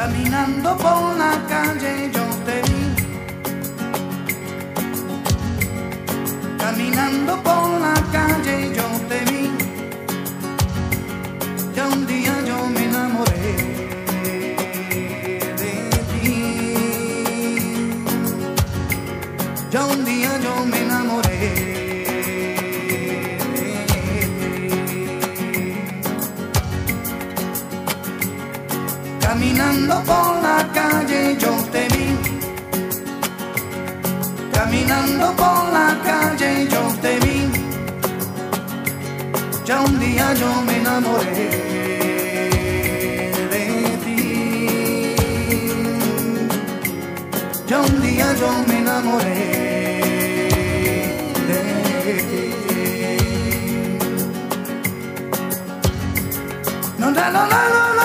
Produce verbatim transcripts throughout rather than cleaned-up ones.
Caminando por la calle yo te vi, caminando por la calle yo te vi, ya un día yo me enamoré de ti, ya un día yo me enamoré de ti, caminando por la calle yo te vi, caminando por la calle yo te vi, ya un día yo me enamoré de ti, ya un día yo me enamoré de ti. No, no, no, no, no, no.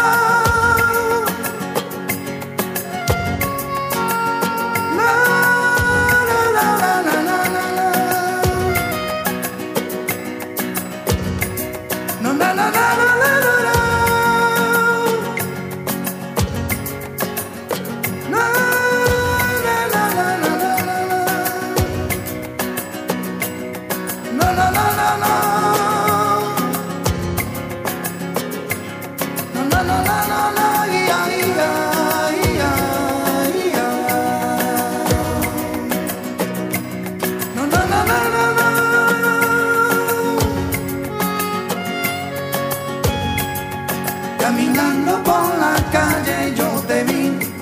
Caminando por la calle yo te vi,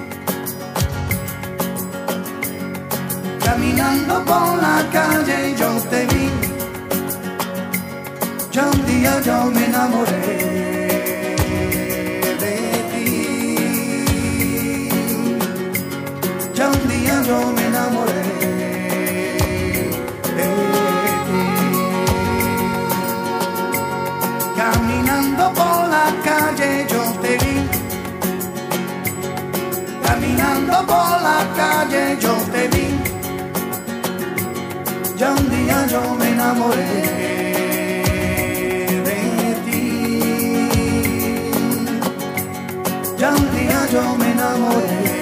caminando por la calle yo te vi, ya un día yo me enamoré de ti, ya un día yo me enamoré de ti, caminando por la calle yo te vi, caminando por la calle yo te vi, ya un día yo me enamoré de ti, ya un día yo me enamoré.